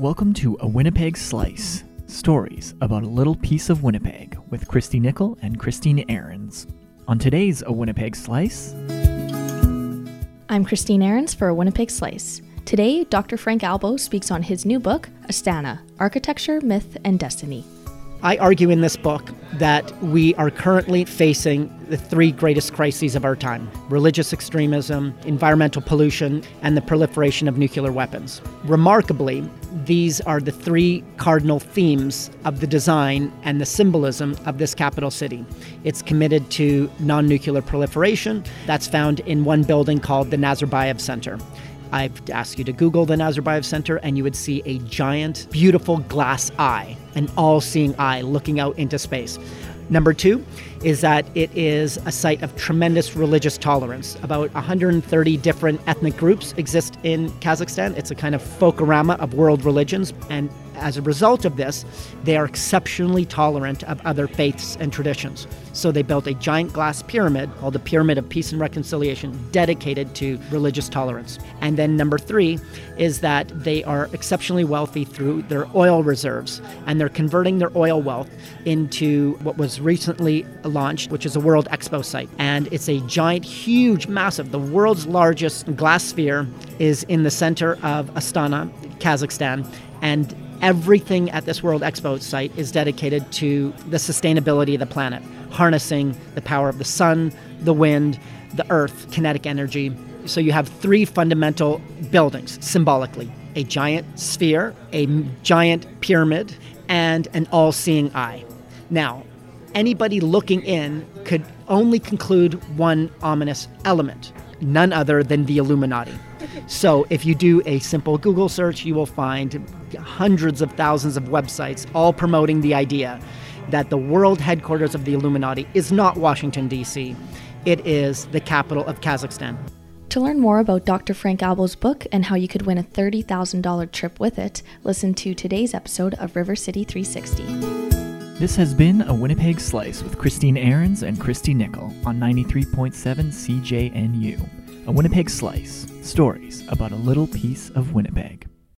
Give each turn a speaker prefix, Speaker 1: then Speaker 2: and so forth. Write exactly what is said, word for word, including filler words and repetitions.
Speaker 1: Welcome to A Winnipeg Slice, stories about a little piece of Winnipeg with Christy Nickel and Christine Ahrens. On today's A Winnipeg Slice...
Speaker 2: I'm Christine Ahrens for A Winnipeg Slice. Today, Doctor Frank Albo speaks on his new book, Astana, Architecture, Myth, and Destiny.
Speaker 3: I argue in this book that we are currently facing the three greatest crises of our time: religious extremism, environmental pollution, and the proliferation of nuclear weapons. Remarkably, these are the three cardinal themes of the design and the symbolism of this capital city. It's committed to non-nuclear proliferation. That's found in one building called the Nazarbayev Center. I've asked you to Google the Nazarbayev Center, and you would see a giant, beautiful glass eye, an all-seeing eye looking out into space. Number two is that it is a site of tremendous religious tolerance. About one hundred thirty different ethnic groups exist in Kazakhstan. It's a kind of folkorama of world religions, and as a result of this, they are exceptionally tolerant of other faiths and traditions. So they built a giant glass pyramid called the Pyramid of Peace and Reconciliation, dedicated to religious tolerance. And then number three is that they are exceptionally wealthy through their oil reserves, and they're converting their oil wealth into what was recently launched, which is a World Expo site. And it's a giant, huge, massive, the world's largest glass sphere is in the center of Astana, Kazakhstan, and everything at this World Expo site is dedicated to the sustainability of the planet, harnessing the power of the sun, the wind, the earth, kinetic energy. So you have three fundamental buildings, symbolically: a giant sphere, a giant pyramid, and an all-seeing eye. Now, anybody looking in could only conclude one ominous element, none other than the Illuminati. So if you do a simple Google search, you will find hundreds of thousands of websites all promoting the idea that the world headquarters of the Illuminati is not Washington, D C. It is the capital of Kazakhstan.
Speaker 2: To learn more about Doctor Frank Albo's book and how you could win a thirty thousand dollars trip with it, listen to today's episode of River City three sixty.
Speaker 1: This has been A Winnipeg Slice with Christine Ahrens and Christy Nickel on ninety-three point seven C J N U. A Winnipeg Slice, stories about a little piece of Winnipeg.